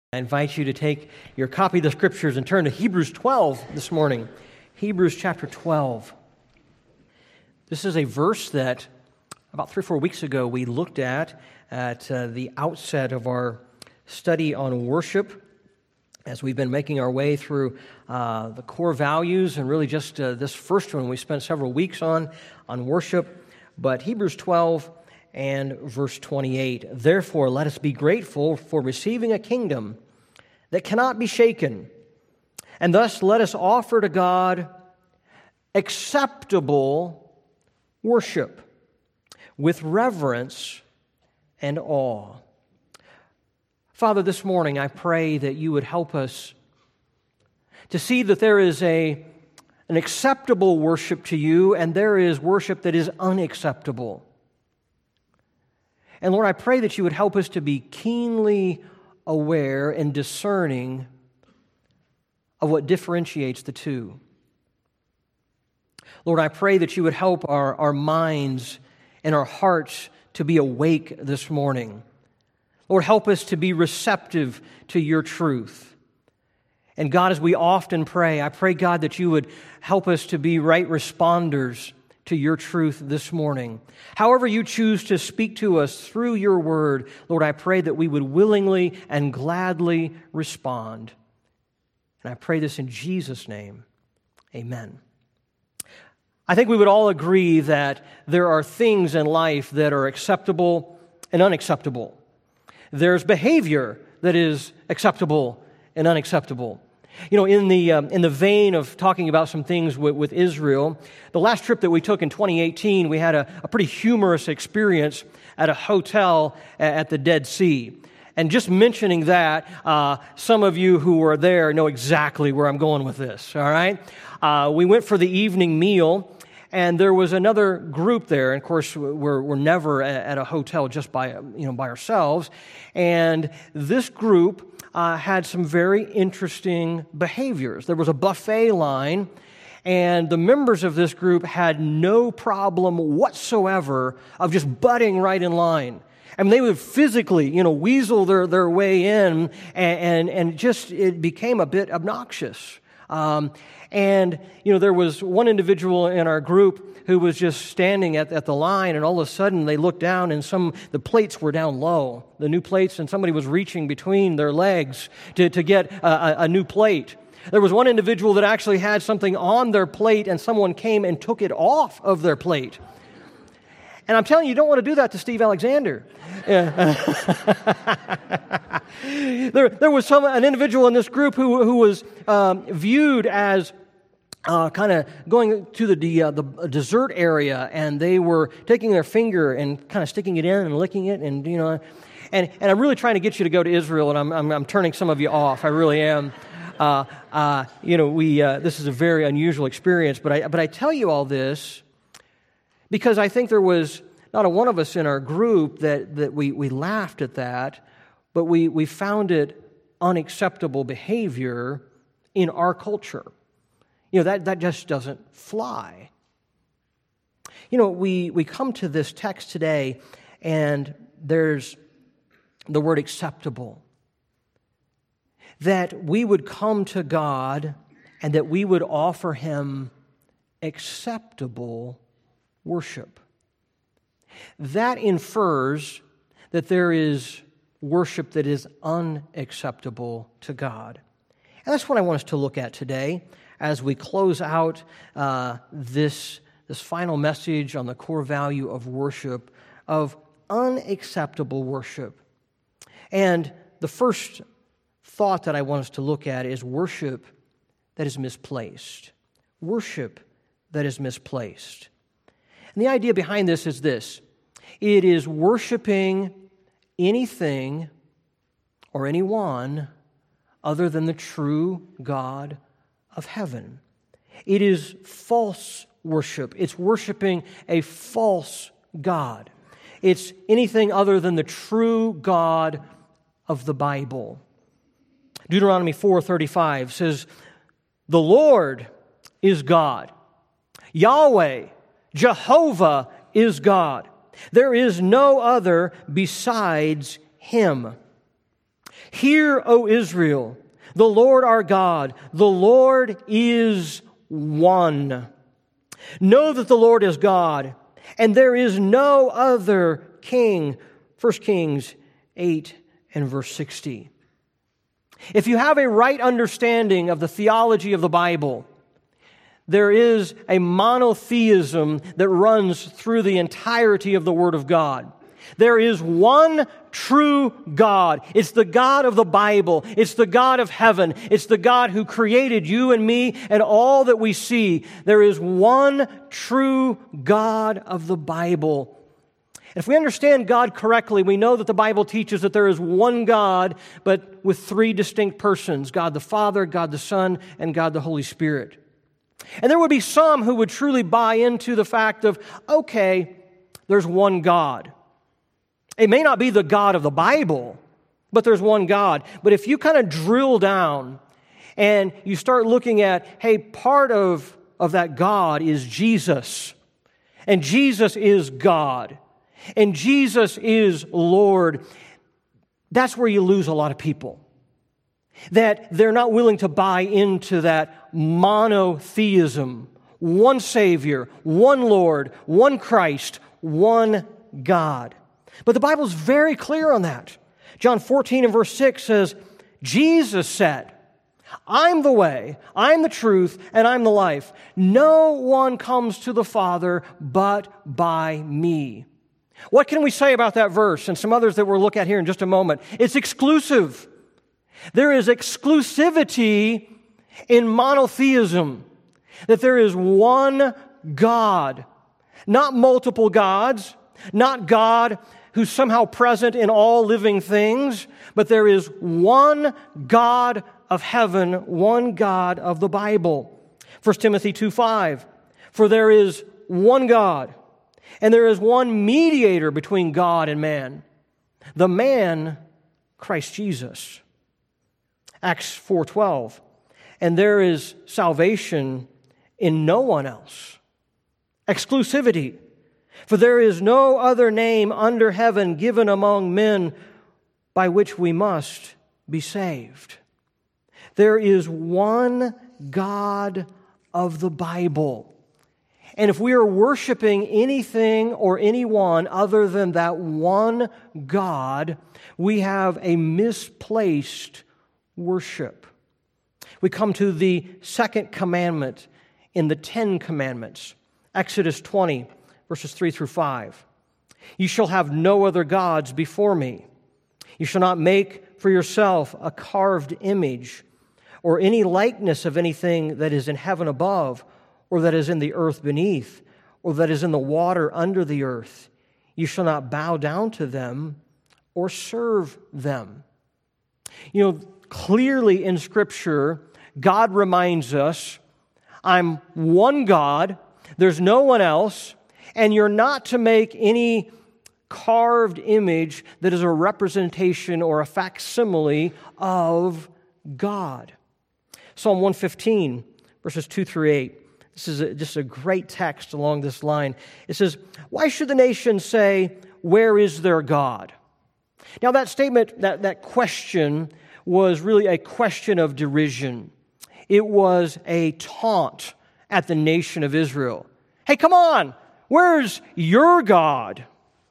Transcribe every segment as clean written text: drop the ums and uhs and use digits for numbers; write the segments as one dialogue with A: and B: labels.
A: I invite you to take your copy of the Scriptures and turn to Hebrews 12 this morning. Hebrews chapter 12. This is a verse that about 3 or 4 weeks ago we looked at the outset of our study on worship as we've been making our way through the core values, and really just this first one we spent several weeks on worship. But Hebrews 12 and verse 28, "Therefore let us be grateful for receiving a kingdom that cannot be shaken, and thus let us offer to God acceptable worship with reverence and awe." Father, this morning I pray that you would help us to see that there is an acceptable worship to you, and there is worship that is unacceptable. And Lord, I pray that you would help us to be keenly aware and discerning of what differentiates the two. Lord, I pray that you would help our minds and our hearts to be awake this morning. Lord, help us to be receptive to your truth. And God, as we often pray, I pray, God, that you would help us to be right responders to your truth this morning. However you choose to speak to us through your word, Lord, I pray that we would willingly and gladly respond. And I pray this in Jesus' name. Amen. I think we would all agree that there are things in life that are acceptable and unacceptable. There's behavior that is acceptable and unacceptable. You know, in the vein of talking about some things with Israel, the last trip that we took in 2018, we had a pretty humorous experience at a hotel at the Dead Sea. And just mentioning that, some of you who were there know exactly where I'm going with this, all right? We went for the evening meal, and there was another group there. And of course, we're never at a hotel just by ourselves. And this group had some very interesting behaviors. There was a buffet line, and the members of this group had no problem whatsoever of just butting right in line. I mean, they would physically, weasel their way in, and just it became a bit obnoxious. There was one individual in our group who was just standing at the line, and all of a sudden they looked down, and the plates were down low, the new plates, and somebody was reaching between their legs to get a new plate. There was one individual that actually had something on their plate, and someone came and took it off of their plate. And I'm telling you, you don't want to do that to Steve Alexander. There was an individual in this group who was viewed as kind of going to the dessert area, and they were taking their finger and kind of sticking it in and licking it, and I'm really trying to get you to go to Israel, and I'm turning some of you off. I really am. This is a very unusual experience, but I tell you all this because I think there was not a one of us in our group that we laughed at that, but we found it unacceptable behavior in our culture. That just doesn't fly. We come to this text today, and there's the word acceptable. That we would come to God and that we would offer Him acceptable worship. That infers that there is worship that is unacceptable to God. And that's what I want us to look at today as we close out this final message on the core value of worship, of unacceptable worship. And the first thought that I want us to look at is worship that is misplaced. Worship that is misplaced. And the idea behind this is this: it is worshiping anything or anyone other than the true God of heaven. It is false worship. It's worshiping a false God. It's anything other than the true God of the Bible. Deuteronomy 4:35 says, "The Lord is God. Yahweh, Jehovah is God. There is no other besides Him. Hear, O Israel, the Lord our God, the Lord is one. Know that the Lord is God, and there is no other king. 1 Kings 8 and verse 60. If you have a right understanding of the theology of the Bible, there is a monotheism that runs through the entirety of the Word of God. There is one true God. It's the God of the Bible. It's the God of heaven. It's the God who created you and me and all that we see. There is one true God of the Bible. If we understand God correctly, we know that the Bible teaches that there is one God, but with three distinct persons: God the Father, God the Son, and God the Holy Spirit. And there would be some who would truly buy into the fact of, okay, there's one God. It may not be the God of the Bible, but there's one God. But if you kind of drill down and you start looking at, hey, part of that God is Jesus, and Jesus is God, and Jesus is Lord, that's where you lose a lot of people. That they're not willing to buy into that monotheism. One Savior, one Lord, one Christ, one God. But the Bible's very clear on that. John 14 and verse 6 says, Jesus said, I'm the way, I'm the truth, and I'm the life. No one comes to the Father but by me. What can we say about that verse and some others that we'll look at here in just a moment? It's exclusive. There is exclusivity in monotheism, that there is one God, not multiple gods, not God who's somehow present in all living things, but there is one God of heaven, one God of the Bible. 1 Timothy 2:5, for there is one God, and there is one mediator between God and man, the man, Christ Jesus. Acts 4:12, and there is salvation in no one else. Exclusivity. For there is no other name under heaven given among men by which we must be saved. There is one God of the Bible. And if we are worshiping anything or anyone other than that one God, we have a misplaced worship. We come to the second commandment in the 10 Commandments. Exodus 20, verses 3 through 5. You shall have no other gods before me. You shall not make for yourself a carved image or any likeness of anything that is in heaven above, or that is in the earth beneath, or that is in the water under the earth. You shall not bow down to them or serve them. You know, clearly in Scripture, God reminds us, I'm one God, there's no one else, and you're not to make any carved image that is a representation or a facsimile of God. Psalm 115, verses 2 through 8. This is just a great text along this line. It says, why should the nations say, where is their God? Now that statement, that question was really a question of derision. It was a taunt at the nation of Israel. Hey, come on, where's your God?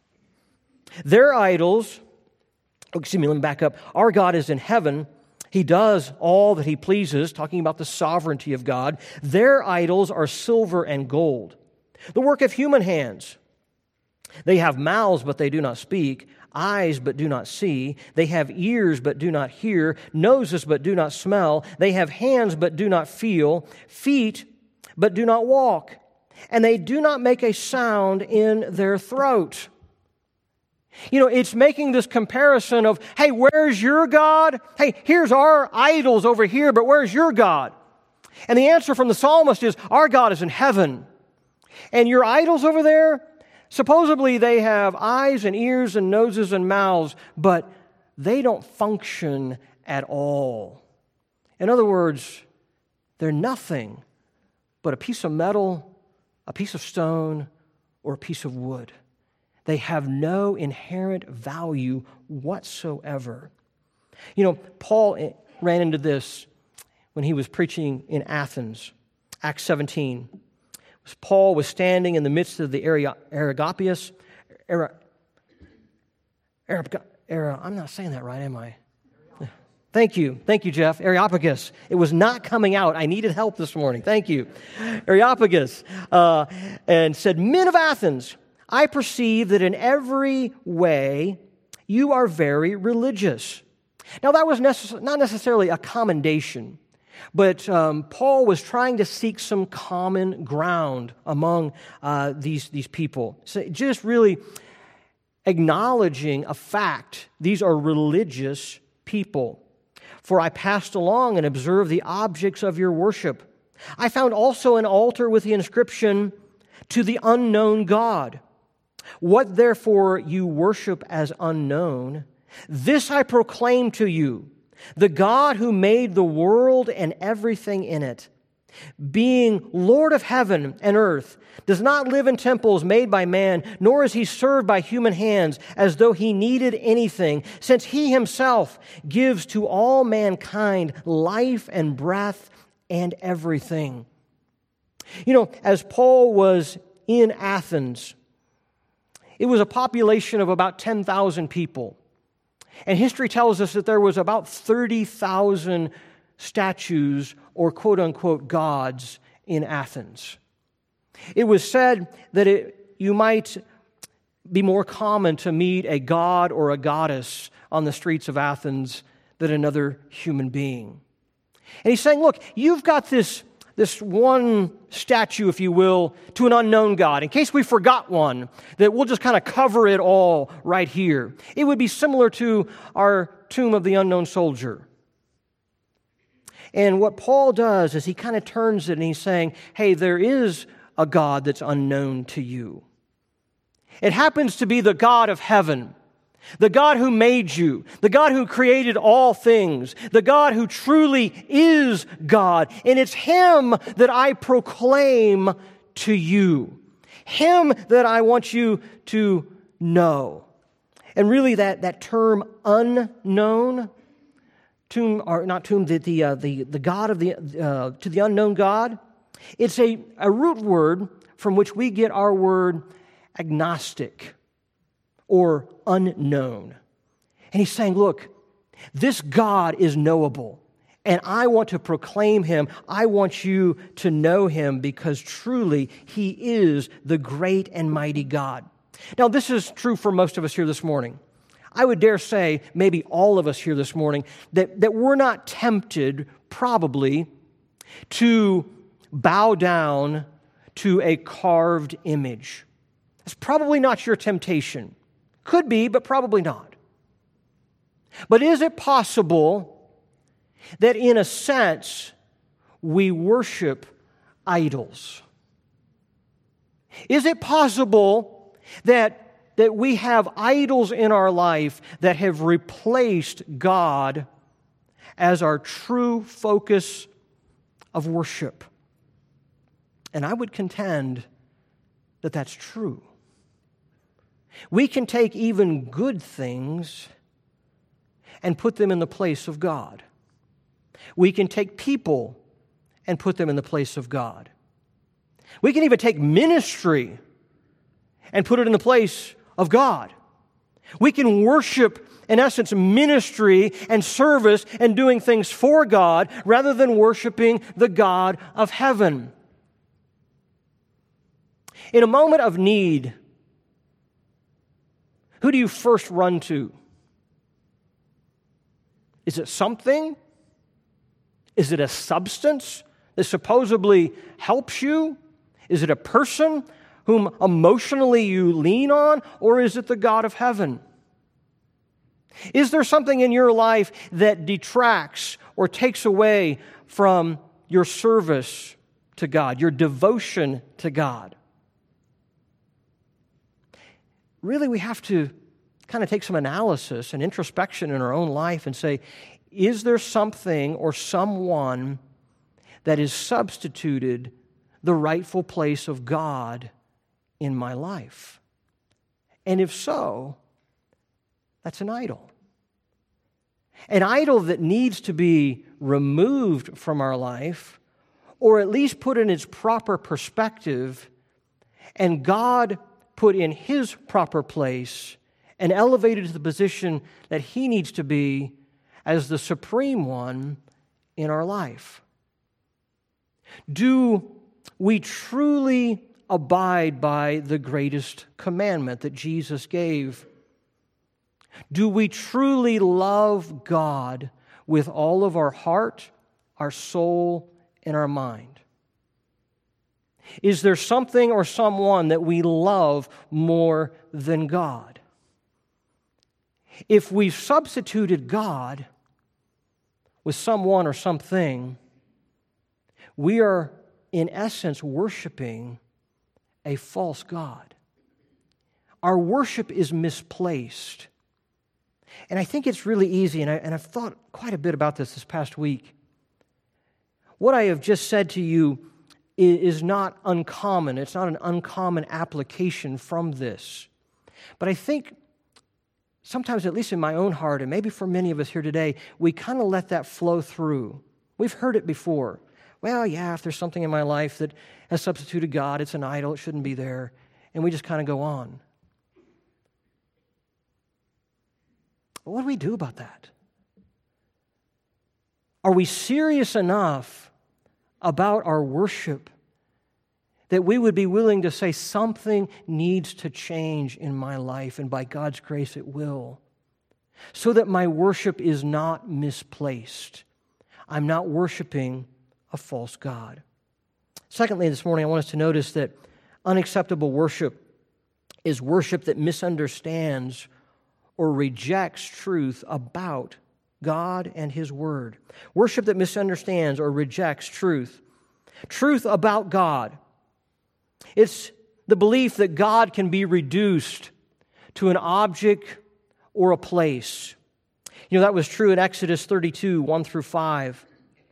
A: Their idols, let me back up. Our God is in heaven. He does all that He pleases, talking about the sovereignty of God. Their idols are silver and gold, the work of human hands. They have mouths, but they do not speak, eyes, but do not see. They have ears, but do not hear, noses, but do not smell. They have hands, but do not feel, feet, but do not walk. And they do not make a sound in their throat. You know, it's making this comparison of, hey, where's your God? Hey, here's our idols over here, but where's your God? And the answer from the psalmist is, our God is in heaven. And your idols over there, supposedly they have eyes and ears and noses and mouths, but they don't function at all. In other words, they're nothing but a piece of metal, a piece of stone, or a piece of wood. They have no inherent value whatsoever. Paul ran into this when he was preaching in Athens, Acts 17. Paul was standing in the midst of the Areopagus. I'm not saying that right, am I? Thank you, Jeff. Areopagus. It was not coming out. I needed help this morning. Thank you. Areopagus. And said, "Men of Athens, I perceive that in every way you are very religious." Now, that was not necessarily a commendation, but Paul was trying to seek some common ground among these people. So just really acknowledging a fact. These are religious people. "For I passed along and observed the objects of your worship. I found also an altar with the inscription, 'To the unknown God.' What therefore you worship as unknown, this I proclaim to you, the God who made the world and everything in it, being Lord of heaven and earth, does not live in temples made by man, nor is he served by human hands as though he needed anything, since he himself gives to all mankind life and breath and everything." As Paul was in Athens, it was a population of about 10,000 people. And history tells us that there was about 30,000 statues or quote-unquote gods in Athens. It was said that you might be more common to meet a god or a goddess on the streets of Athens than another human being. And he's saying, look, you've got this one statue, if you will, to an unknown God. In case we forgot one, that we'll just kind of cover it all right here. It would be similar to our tomb of the unknown soldier. And what Paul does is he kind of turns it and he's saying, hey, there is a God that's unknown to you. It happens to be the God of heaven, the God who made you, the God who created all things, the God who truly is God. And it's Him that I proclaim to you, Him that I want you to know. And really that term unknown, the God of to the unknown God, it's a root word from which we get our word agnostic or unknown. And he's saying, look, this God is knowable, and I want to proclaim Him. I want you to know Him because truly He is the great and mighty God. Now, this is true for most of us here this morning. I would dare say, maybe all of us here this morning, that we're not tempted, probably, to bow down to a carved image. It's probably not your temptation. Could be, but probably not. But is it possible that in a sense we worship idols? Is it possible that we have idols in our life that have replaced God as our true focus of worship? And I would contend that that's true. We can take even good things and put them in the place of God. We can take people and put them in the place of God. We can even take ministry and put it in the place of God. We can worship, in essence, ministry and service and doing things for God rather than worshiping the God of heaven. In a moment of need, who do you first run to? Is it something? Is it a substance that supposedly helps you? Is it a person whom emotionally you lean on? Or is it the God of heaven? Is there something in your life that detracts or takes away from your service to God, your devotion to God? Really, we have to kind of take some analysis and introspection in our own life and say, is there something or someone that has substituted the rightful place of God in my life? And if so, that's an idol. an idol that needs to be removed from our life, or at least put in its proper perspective, and God put in His proper place and elevated to the position that He needs to be as the supreme one in our life. Do we truly abide by the greatest commandment that Jesus gave? Do we truly love God with all of our heart, our soul, and our mind? Is there something or someone that we love more than God? If we've substituted God with someone or something, we are, in essence, worshiping a false god. Our worship is misplaced. And I think it's really easy, and I've thought quite a bit about this past week. What I have just said to you is not uncommon. It's not an uncommon application from this. But I think sometimes, at least in my own heart, and maybe for many of us here today, we kind of let that flow through. We've heard it before. Well, yeah, if there's something in my life that has substituted God, it's an idol, it shouldn't be there. And we just kind of go on. But what do we do about that? Are we serious enough about our worship that we would be willing to say something needs to change in my life, and by God's grace it will, so that my worship is not misplaced? I'm not worshiping a false god. Secondly, this morning I want us to notice that unacceptable worship is worship that misunderstands or rejects truth about God and His Word. Worship that misunderstands or rejects truth. Truth about God. It's the belief that God can be reduced to an object or a place. You know, that was true in Exodus 32, 1 through 5.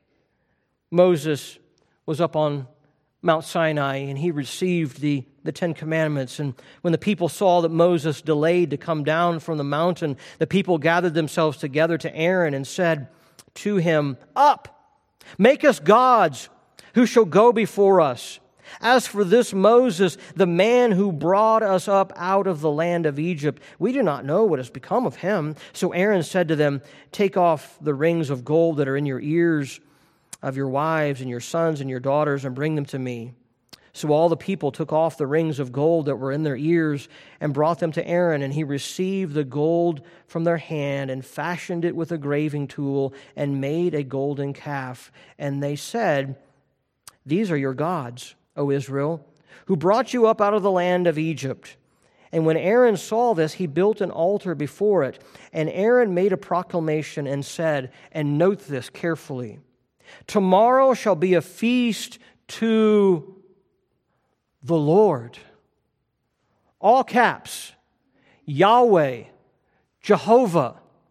A: Moses was up on Mount Sinai, and he received the Ten Commandments. And when the people saw that Moses delayed to come down from the mountain, the people gathered themselves together to Aaron and said to him, "Up, make us gods who shall go before us. As for this Moses, the man who brought us up out of the land of Egypt, we do not know what has become of him." So Aaron said to them, "Take off the rings of gold that are in your ears of your wives and your sons and your daughters, and bring them to me." So all the people took off the rings of gold that were in their ears and brought them to Aaron, and he received the gold from their hand and fashioned it with a graving tool and made a golden calf. And they said, "These are your gods, O Israel, who brought you up out of the land of Egypt." And when Aaron saw this, he built an altar before it. And Aaron made a proclamation and said, and note this carefully, "Tomorrow shall be a feast to the Lord." All caps. Yahweh. Jehovah.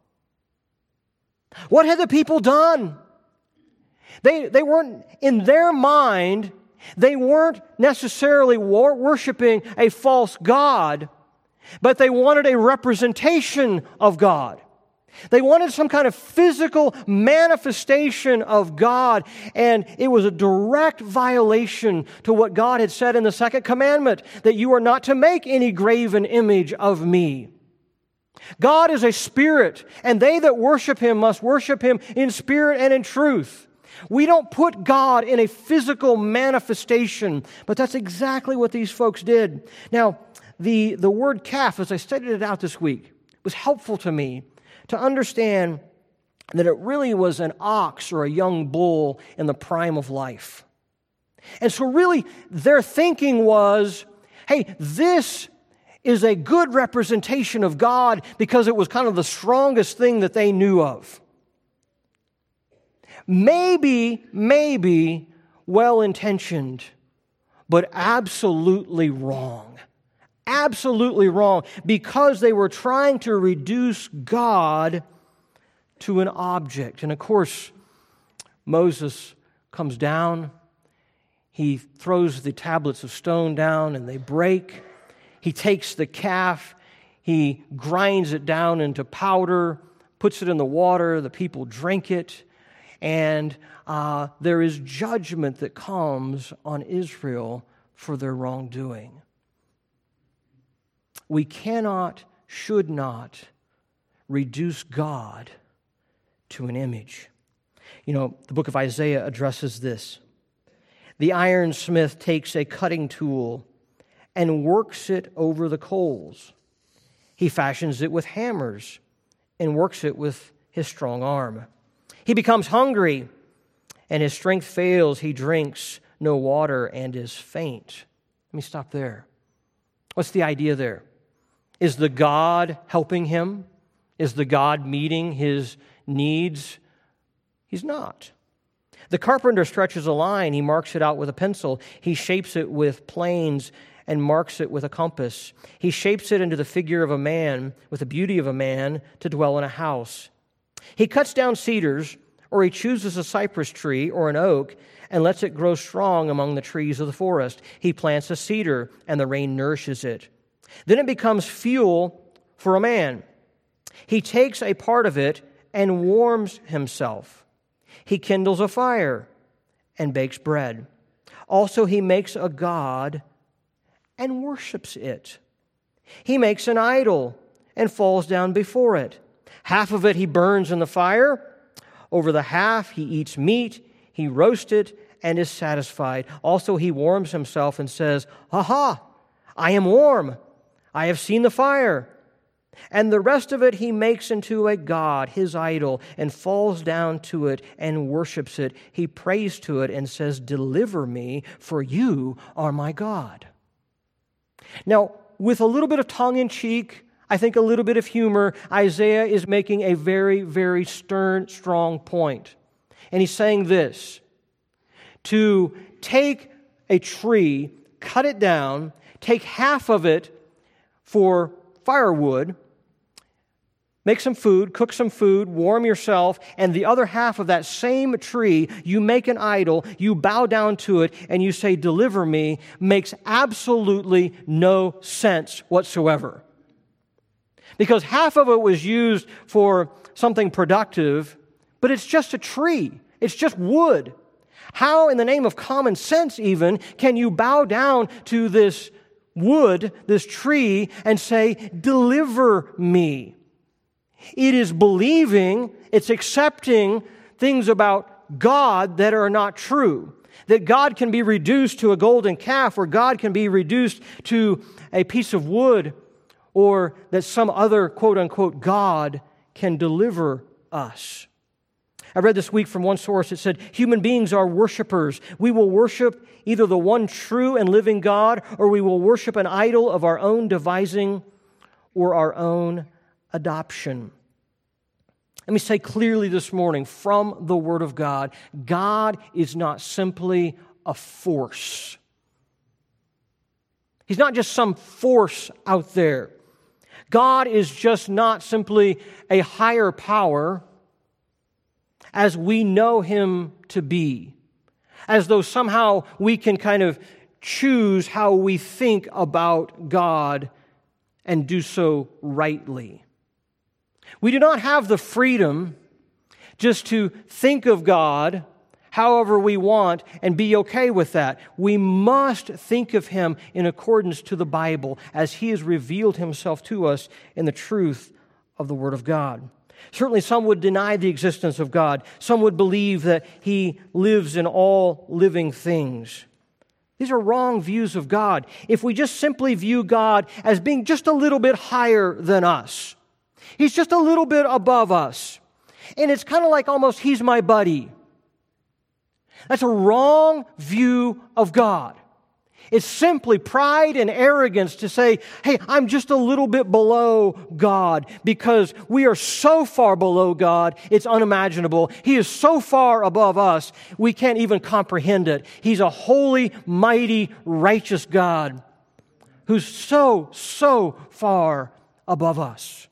A: What had the people done? They weren't, in their mind, they weren't necessarily worshiping a false god, but they wanted a representation of God. They wanted some kind of physical manifestation of God, and it was a direct violation to what God had said in the second commandment, that you are not to make any graven image of me. God is a spirit, and they that worship Him must worship Him in spirit and in truth. We don't put God in a physical manifestation, but that's exactly what these folks did. Now, the word calf, as I studied it out this week, was helpful to me to understand that it really was an ox or a young bull in the prime of life. And so really their thinking was, hey, this is a good representation of God because it was kind of the strongest thing that they knew of. Maybe well-intentioned, but absolutely wrong. Absolutely wrong, because they were trying to reduce God to an object. And of course, Moses comes down. He throws the tablets of stone down and they break. He takes the calf. He grinds it down into powder, puts it in the water, the people drink it, and there is judgment that comes on Israel for their wrongdoing. We cannot, should not, reduce God to an image. You know, the book of Isaiah addresses this. The ironsmith takes a cutting tool and works it over the coals. He fashions it with hammers and works it with his strong arm. He becomes hungry, and his strength fails. He drinks no water and is faint. Let me stop there. What's the idea there? Is the God helping him? Is the God meeting his needs? He's not. The carpenter stretches a line. He marks it out with a pencil. He shapes it with planes and marks it with a compass. He shapes it into the figure of a man, with the beauty of a man, to dwell in a house. He cuts down cedars, or he chooses a cypress tree or an oak, and lets it grow strong among the trees of the forest. He plants a cedar, and the rain nourishes it. Then it becomes fuel for a man. He takes a part of it and warms himself. He kindles a fire and bakes bread. Also, he makes a god and worships it. He makes an idol and falls down before it. Half of it he burns in the fire. Over the half he eats meat. He roasts it and is satisfied. Also, he warms himself and says, "Aha, I am warm. I have seen the fire." And the rest of it he makes into a god, his idol, and falls down to it and worships it. He prays to it and says, "Deliver me, for you are my God." Now, with a little bit of tongue-in-cheek, I think a little bit of humor, Isaiah is making a very, very stern, strong point. And he's saying this: to take a tree, cut it down, take half of it for firewood, make some food, cook some food, warm yourself, and the other half of that same tree, you make an idol, you bow down to it, and you say, "Deliver me," makes absolutely no sense whatsoever. Because half of it was used for something productive, but it's just a tree. It's just wood. How, in the name of common sense even, can you bow down to this wood, this tree, and say, "Deliver me"? It is believing, it's accepting things about God that are not true. That God can be reduced to a golden calf, or God can be reduced to a piece of wood, or that some other quote-unquote God can deliver us. I read this week from one source, it said, human beings are worshipers. We will worship either the one true and living God, or we will worship an idol of our own devising or our own adoption. Let me say clearly this morning from the Word of God, God is not simply a force. He's not just some force out there. God is just not simply a higher power as we know Him to be, as though somehow we can kind of choose how we think about God and do so rightly. We do not have the freedom just to think of God however we want and be okay with that. We must think of Him in accordance to the Bible as He has revealed Himself to us in the truth of the Word of God. Certainly some would deny the existence of God. Some would believe that He lives in all living things. These are wrong views of God. If we just simply view God as being just a little bit higher than us, He's just a little bit above us, and it's kind of like almost He's my buddy. That's a wrong view of God. It's simply pride and arrogance to say, hey, I'm just a little bit below God, because we are so far below God, it's unimaginable. He is so far above us, we can't even comprehend it. He's a holy, mighty, righteous God who's so far above us.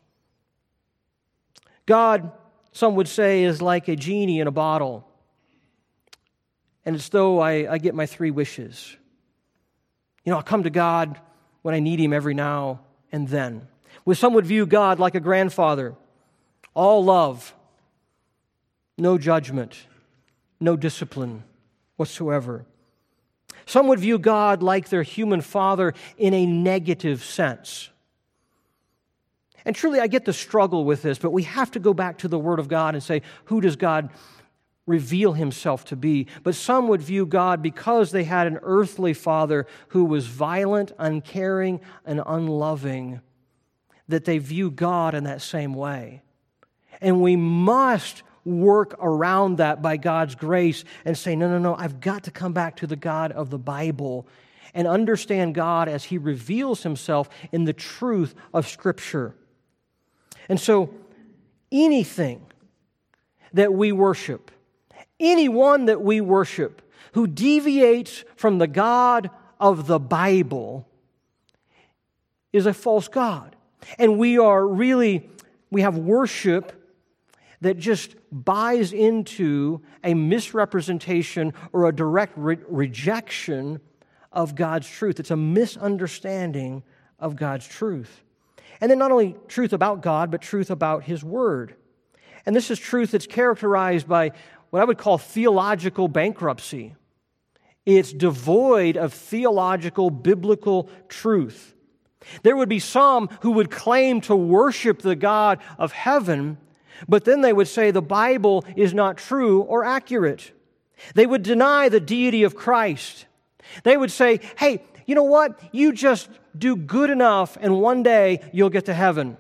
A: God, some would say, is like a genie in a bottle. And it's though I get my 3 wishes. You know, I'll come to God when I need Him every now and then. Well, some would view God like a grandfather all love, no judgment, no discipline whatsoever. Some would view God like their human father in a negative sense. And truly, I get the struggle with this, but we have to go back to the Word of God and say, who does God reveal Himself to be? But some would view God, because they had an earthly father who was violent, uncaring, and unloving, that they view God in that same way. And we must work around that by God's grace and say, no, I've got to come back to the God of the Bible and understand God as He reveals Himself in the truth of Scripture. And so, anything that we worship, anyone that we worship who deviates from the God of the Bible is a false god. And we have worship that just buys into a misrepresentation or a direct rejection of God's truth. It's a misunderstanding of God's truth. And then not only truth about God, but truth about His Word. And this is truth that's characterized by what I would call theological bankruptcy. It's devoid of theological, biblical truth. There would be some who would claim to worship the God of heaven, but then they would say the Bible is not true or accurate. They would deny the deity of Christ. They would say, hey, you know what? You just do good enough and one day you'll get to heaven.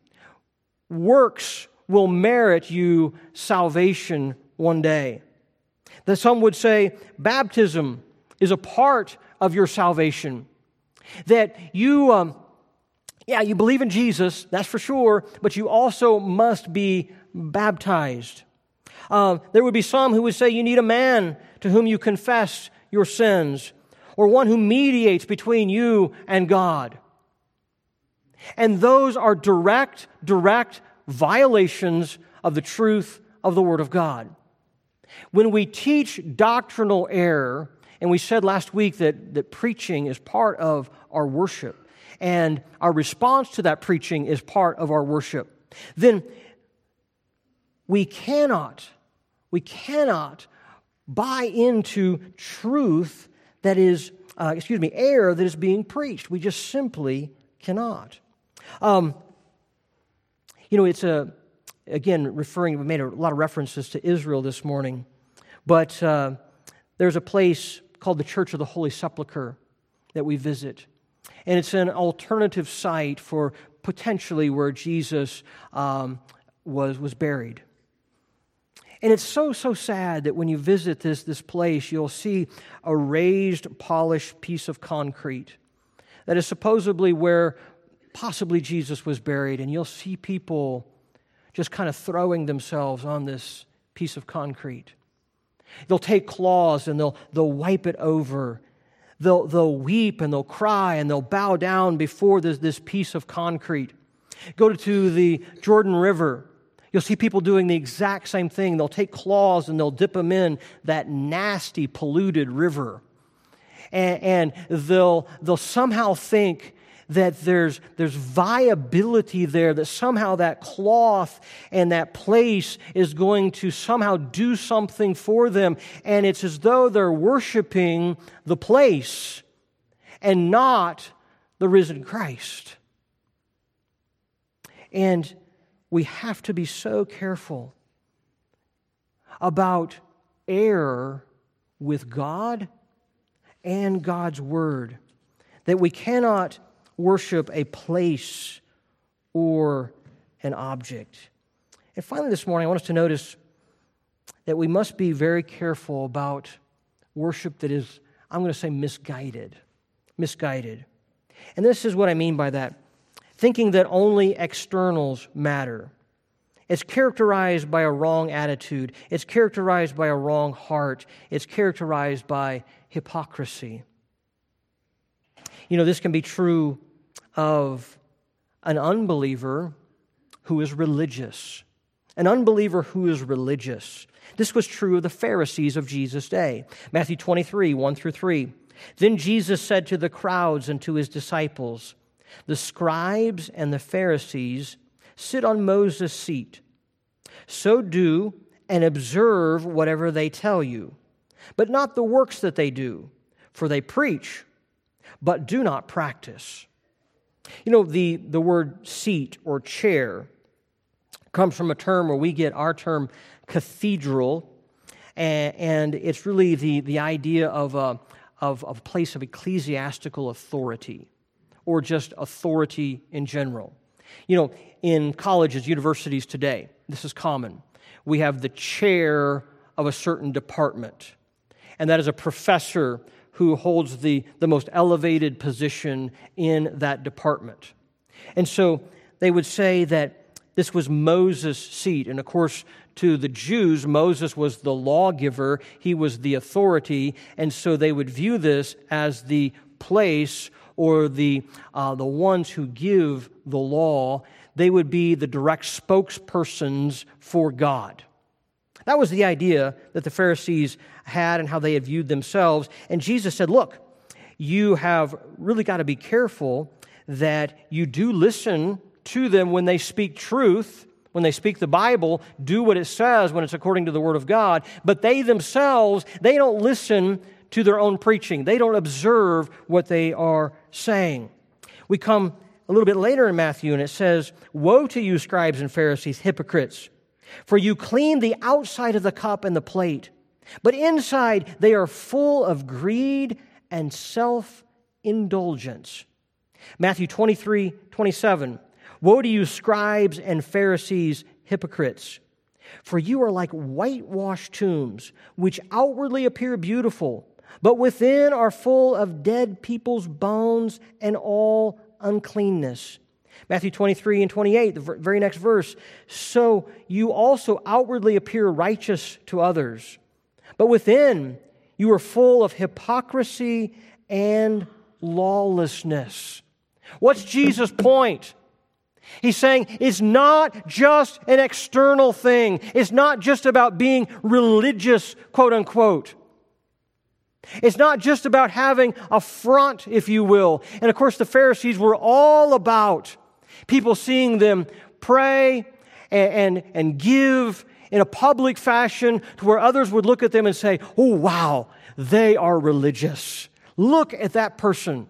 A: Works will merit you salvation one day. That some would say baptism is a part of your salvation. That you believe in Jesus, that's for sure, but you also must be baptized. There would be some who would say you need a man to whom you confess your sins, or one who mediates between you and God. And those are direct violations of the truth of the Word of God. When we teach doctrinal error, and we said last week that preaching is part of our worship, and our response to that preaching is part of our worship, then we cannot buy into truth that is, error that is being preached. We just simply cannot. It's again, we made a lot of references to Israel this morning, but there's a place called the Church of the Holy Sepulchre that we visit. And it's an alternative site for potentially where Jesus was buried. And it's so sad that when you visit this place, you'll see a raised, polished piece of concrete that is supposedly where possibly Jesus was buried. And you'll see people just kind of throwing themselves on this piece of concrete. They'll take cloths and they'll wipe it over. They'll weep and they'll cry and they'll bow down before this piece of concrete. Go to the Jordan River. You'll see people doing the exact same thing. They'll take cloths and they'll dip them in that nasty, polluted river. And they'll somehow think that there's viability there, that somehow that cloth and that place is going to somehow do something for them. And it's as though they're worshiping the place and not the risen Christ. And we have to be so careful about error with God and God's Word that we cannot worship a place or an object. And finally this morning, I want us to notice that we must be very careful about worship that is, I'm going to say, misguided. And this is what I mean by that. Thinking that only externals matter. It's characterized by a wrong attitude. It's characterized by a wrong heart. It's characterized by hypocrisy. This can be true of an unbeliever who is religious. An unbeliever who is religious. This was true of the Pharisees of Jesus' day. Matthew 23, 1-3. Then Jesus said to the crowds and to His disciples, "The scribes and the Pharisees sit on Moses' seat. So do and observe whatever they tell you, but not the works that they do, for they preach, but do not practice. You know, the word seat or chair comes from a term where we get our term cathedral, and it's really the idea of a place of ecclesiastical authority, or just authority in general. You know, in colleges, universities today, this is common. We have the chair of a certain department, and that is a professor who holds the most elevated position in that department. And so they would say that this was Moses' seat. And of course, to the Jews, Moses was the lawgiver. He was the authority. And so they would view this as the place or the ones who give the law. They would be the direct spokespersons for God. That was the idea that the Pharisees had and how they had viewed themselves. And Jesus said, look, you have really got to be careful that you do listen to them when they speak truth, when they speak the Bible, do what it says when it's according to the Word of God, but they themselves, they don't listen to their own preaching. They don't observe what they are saying. We come a little bit later in Matthew, and it says, "Woe to you, scribes and Pharisees, hypocrites! For you clean the outside of the cup and the plate, but inside they are full of greed and self-indulgence." Matthew 23:27, "Woe to you, scribes and Pharisees, hypocrites! For you are like whitewashed tombs, which outwardly appear beautiful, but within are full of dead people's bones and all uncleanness." Matthew 23:28, the very next verse, "So you also outwardly appear righteous to others, but within you are full of hypocrisy and lawlessness." What's Jesus' point? He's saying it's not just an external thing. It's not just about being religious, quote unquote. It's not just about having a front, if you will. And of course, the Pharisees were all about people seeing them pray and give in a public fashion to where others would look at them and say, "Oh, wow, they are religious. Look at that person."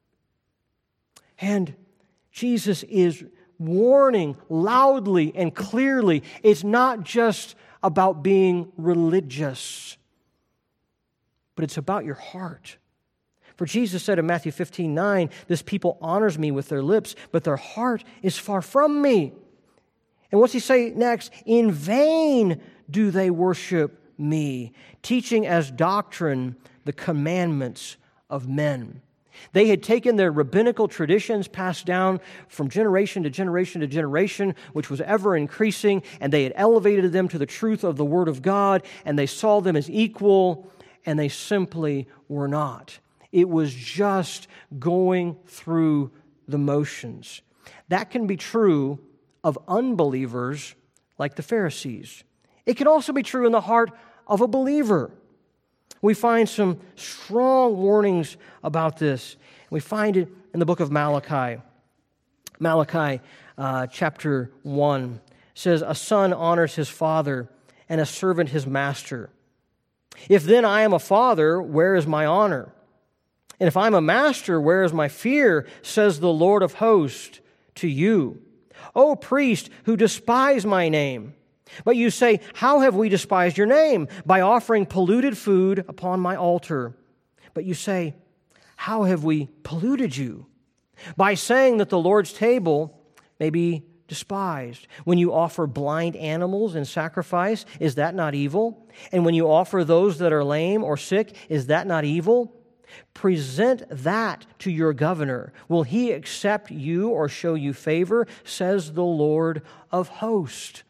A: And Jesus is warning loudly and clearly, it's not just about being religious, but it's about your heart. For Jesus said in Matthew 15:9, "This people honors me with their lips, but their heart is far from me." And what's he say next? "In vain do they worship me, teaching as doctrine the commandments of men." They had taken their rabbinical traditions passed down from generation to generation to generation, which was ever increasing, and they had elevated them to the truth of the Word of God, and they saw them as equal, and they simply were not. It was just going through the motions. That can be true of unbelievers like the Pharisees. It can also be true in the heart of a believer. We find some strong warnings about this. We find it in the book of Malachi. Malachi chapter 1 says, "A son honors his father, and a servant his master. If then I am a father, where is my honor? And if I'm a master, where is my fear, says the Lord of hosts to you? O priest who despise my name. But you say, how have we despised your name? By offering polluted food upon my altar. But you say, how have we polluted you? By saying that the Lord's table may be despised. When you offer blind animals in sacrifice, is that not evil? And when you offer those that are lame or sick, is that not evil? Present that to your governor. Will he accept you or show you favor, says the Lord of hosts."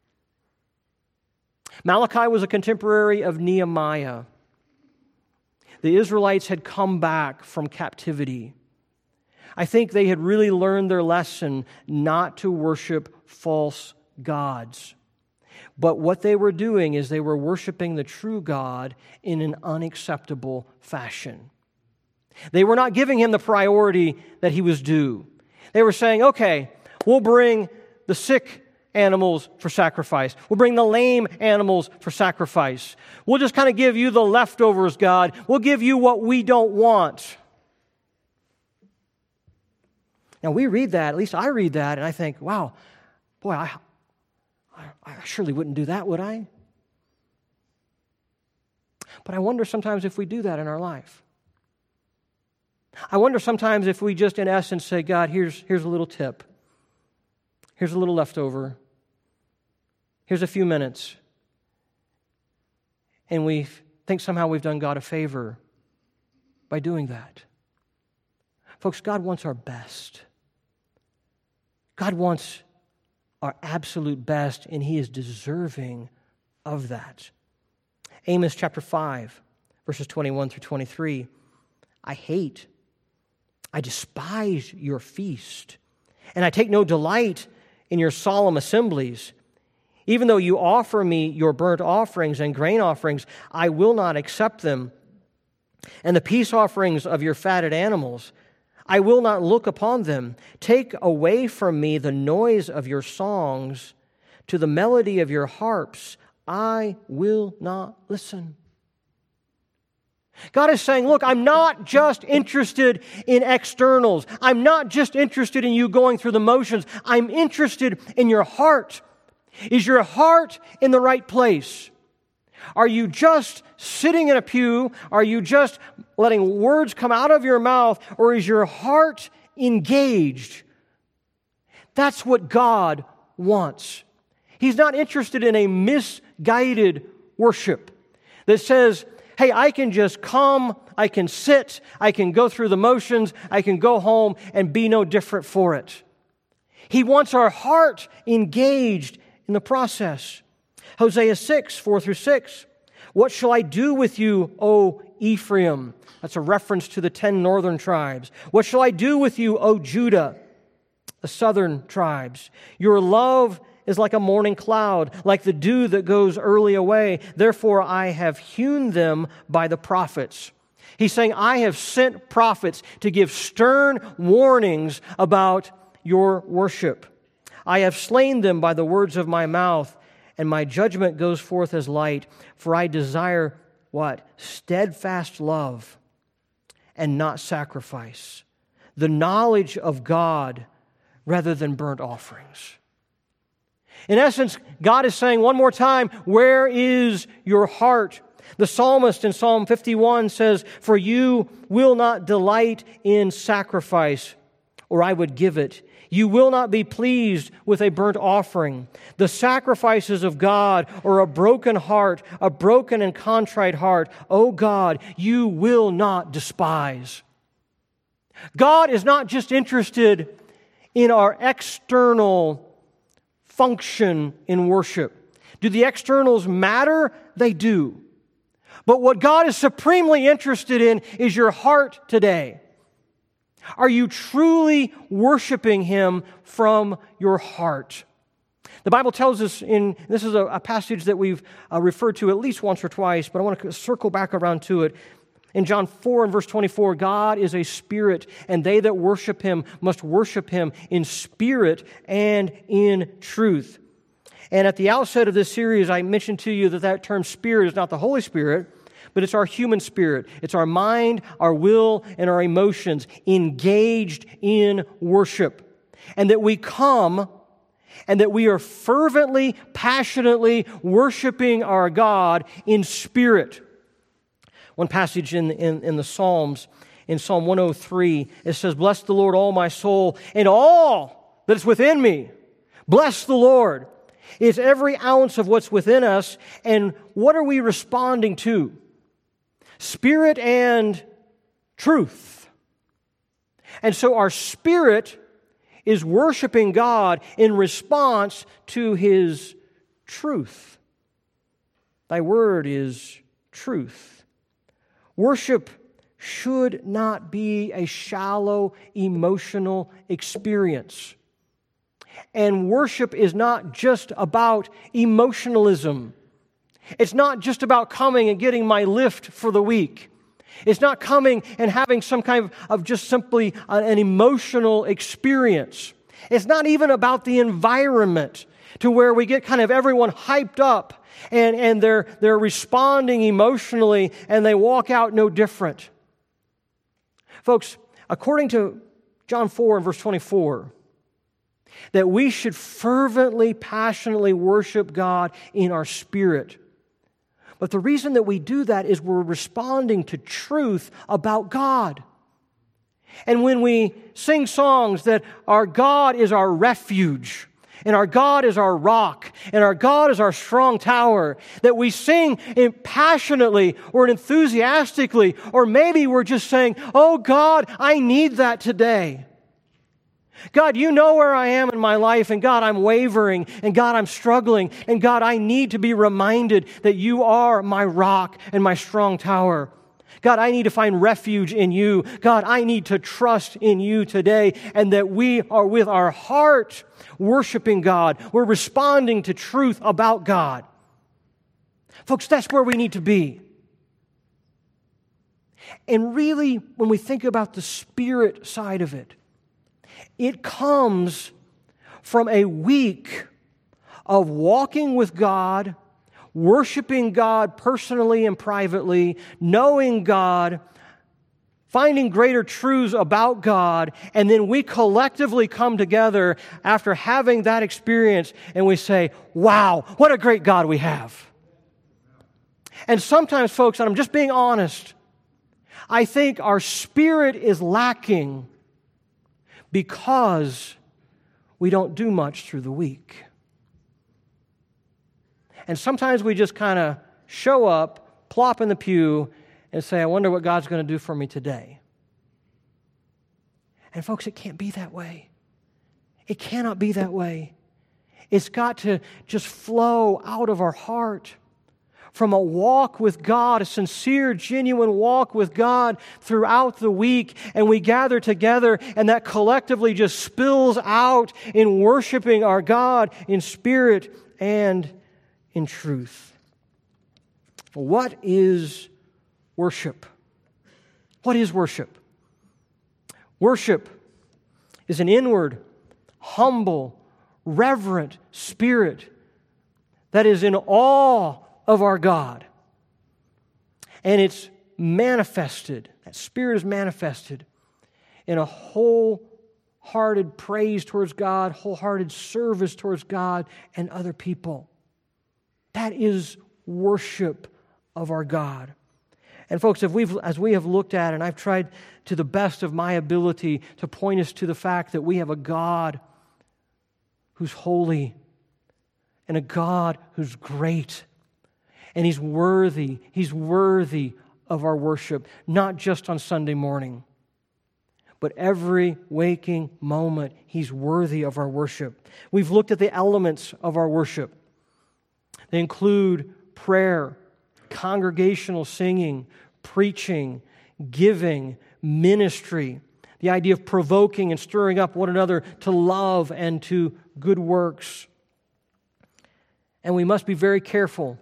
A: Malachi was a contemporary of Nehemiah. The Israelites had come back from captivity. I think they had really learned their lesson not to worship false gods. But what they were doing is they were worshiping the true God in an unacceptable fashion. They were not giving him the priority that he was due. They were saying, okay, we'll bring the sick animals for sacrifice. We'll bring the lame animals for sacrifice. We'll just kind of give you the leftovers, God. We'll give you what we don't want. Now, we read that, at least I read that, and I think, wow, boy, I surely wouldn't do that, would I? But I wonder sometimes if we do that in our life. I wonder sometimes if we just, in essence, say, God, here's a little tip. Here's a little leftover. Here's a few minutes. And we think somehow we've done God a favor by doing that. Folks, God wants our best. God wants our absolute best, and He is deserving of that. Amos chapter 5, verses 21 through 23. I despise your feast, and I take no delight in your solemn assemblies. Even though you offer me your burnt offerings and grain offerings, I will not accept them. And the peace offerings of your fatted animals, I will not look upon them. Take away from me the noise of your songs. To the melody of your harps, I will not listen. God is saying, look, I'm not just interested in externals. I'm not just interested in you going through the motions. I'm interested in your heart. Is your heart in the right place? Are you just sitting in a pew? Are you just letting words come out of your mouth? Or is your heart engaged? That's what God wants. He's not interested in a misguided worship that says, hey, I can just come, I can sit, I can go through the motions, I can go home and be no different for it. He wants our heart engaged in the process. Hosea 6, 4 through 6. What shall I do with you, O Ephraim? That's a reference to the 10 northern tribes. What shall I do with you, O Judah, the southern tribes? Your love is like a morning cloud, like the dew that goes early away. Therefore I have hewn them by the prophets. He's saying, I have sent prophets to give stern warnings about your worship. I have slain them by the words of my mouth, and my judgment goes forth as light. For I desire what? Steadfast love and not sacrifice. The knowledge of God rather than burnt offerings. In essence, God is saying one more time, where is your heart? The psalmist in Psalm 51 says, for you will not delight in sacrifice, or I would give it. You will not be pleased with a burnt offering. The sacrifices of God are a broken heart, a broken and contrite heart. O God, you will not despise. God is not just interested in our external function in worship. Do the externals matter? They do. But what God is supremely interested in is your heart today. Are you truly worshiping Him from your heart? The Bible tells us this is a passage that we've referred to at least once or twice, but I want to circle back around to it. In John 4 and verse 24, God is a spirit, and they that worship Him must worship Him in spirit and in truth. And at the outset of this series, I mentioned to you that term spirit is not the Holy Spirit, but it's our human spirit. It's our mind, our will, and our emotions engaged in worship. And that we come and that we are fervently, passionately worshiping our God in spirit. One passage in the Psalms, in Psalm 103, it says, bless the Lord, all my soul, and all that is within me. Bless the Lord. It's every ounce of what's within us. And what are we responding to? Spirit and truth. And so our spirit is worshiping God in response to His truth. Thy word is truth. Worship should not be a shallow emotional experience. And worship is not just about emotionalism. It's not just about coming and getting my lift for the week. It's not coming and having some kind of just simply an emotional experience. It's not even about the environment. to where we get kind of everyone hyped up and they're responding emotionally and they walk out no different. Folks, according to John 4 and verse 24, that we should fervently, passionately worship God in our spirit. But the reason that we do that is we're responding to truth about God. And when we sing songs that our God is our refuge, and our God is our rock, and our God is our strong tower, that we sing passionately or enthusiastically, or maybe we're just saying, oh God, I need that today. God, you know where I am in my life, and God, I'm wavering, and God, I'm struggling, and God, I need to be reminded that you are my rock and my strong tower. God, I need to find refuge in you. God, I need to trust in you today, and that we are with our heart worshiping God. We're responding to truth about God. Folks, that's where we need to be. And really, when we think about the spirit side of it, it comes from a week of walking with God, worshiping God personally and privately, knowing God, finding greater truths about God, and then we collectively come together after having that experience and we say, wow, what a great God we have. And sometimes, folks, and I'm just being honest, I think our spirit is lacking because we don't do much through the week. And sometimes we just kind of show up, plop in the pew, and say, I wonder what God's going to do for me today. And folks, it can't be that way. It cannot be that way. It's got to just flow out of our heart from a walk with God, a sincere, genuine walk with God throughout the week, and we gather together, and that collectively just spills out in worshiping our God in spirit and in truth. What is worship? What is worship? Worship is an inward, humble, reverent spirit that is in awe of our God. And it's manifested, that spirit is manifested in a wholehearted praise towards God, wholehearted service towards God and other people. That is worship of our God. And folks, as we have looked at, and I've tried to the best of my ability to point us to the fact that we have a God who's holy and a God who's great. And He's worthy of our worship, not just on Sunday morning, but every waking moment He's worthy of our worship. We've looked at the elements of our worship. They include prayer, congregational singing, preaching, giving, ministry, the idea of provoking and stirring up one another to love and to good works. And we must be very careful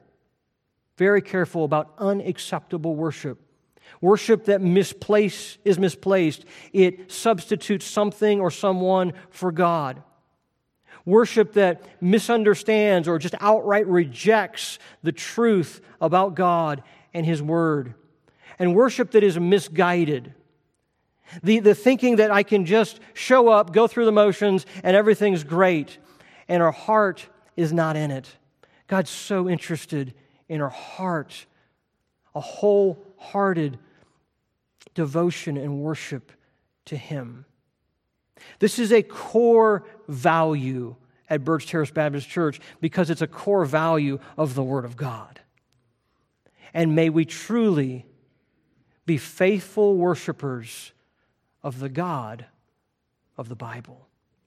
A: about unacceptable worship. Worship that is misplaced. It substitutes something or someone for God. Worship that misunderstands or just outright rejects the truth about God and His Word. And worship that is misguided. The thinking that I can just show up, go through the motions, and everything's great, and our heart is not in it. God's so interested in our heart, a wholehearted devotion and worship to Him. This is a core value at Birch Terrace Baptist Church because it's a core value of the Word of God. And may we truly be faithful worshipers of the God of the Bible.